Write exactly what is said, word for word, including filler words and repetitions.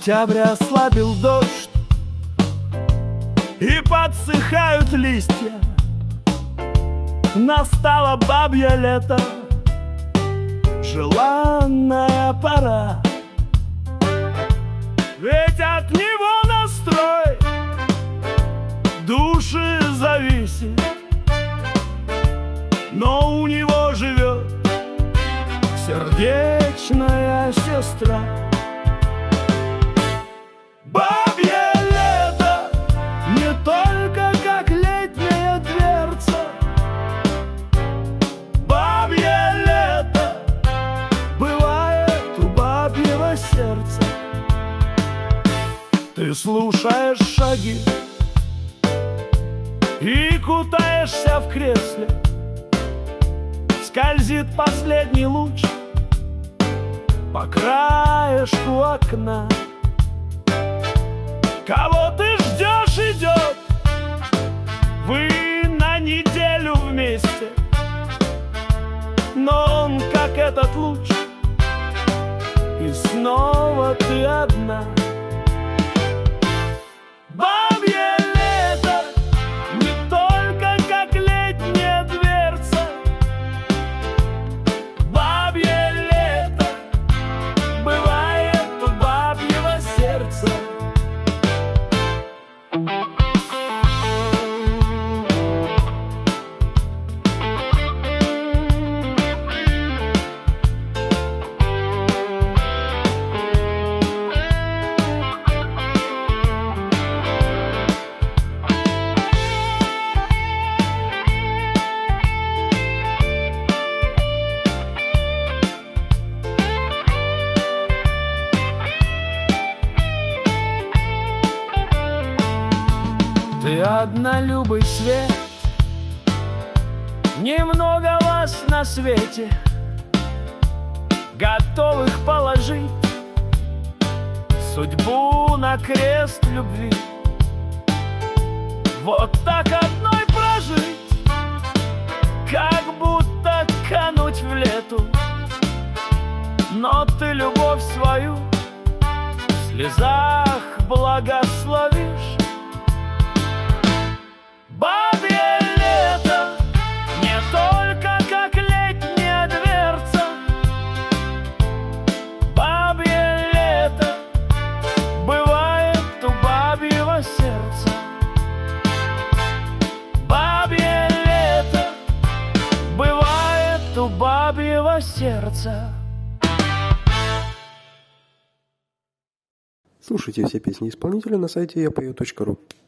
Сентябрь ослабил дождь, и подсыхают листья. Настало бабье лето, желанная пора. Ведь от него настрой души зависит, но у него живет сердечная сестра. Бабье лето не только как летняя дверца. Бабье лето бывает у бабьего сердца. Ты слушаешь шаги и кутаешься в кресле. Скользит последний луч по краешку окна. Кого ты ждешь, идет, вы на неделю вместе, но он как этот луч, и снова ты одна. Бабье лето не только как летняя дверца. Бабье лето бывает у бабьего сердца. Ты однолюбый свет, немного вас на свете, готовых положить судьбу на крест любви. Вот так одной прожить, как будто кануть в лету. Но ты любовь свою в слезах благословишь. Бабье лето не только как летняя дверца. Бабье лето бывает у бабьего сердца. Бабье лето бывает у бабьего сердца. Слушайте все песни исполнителя на сайте я пою точка ру.